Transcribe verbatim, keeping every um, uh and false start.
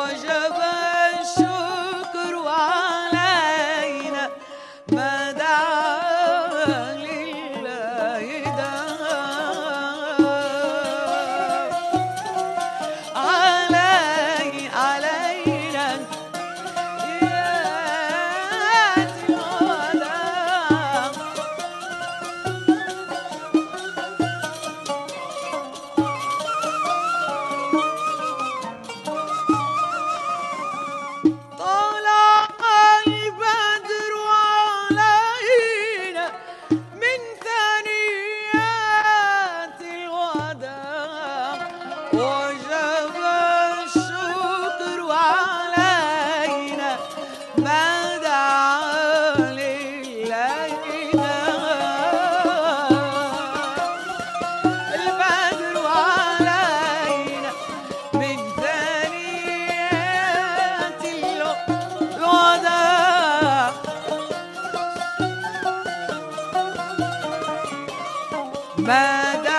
وجب الشكر علينا ما دعا لله داع علي علينا ياتي الوداع وجب الشكر علينا ما دعا لله البدر علينا من ثنيات الوداع ما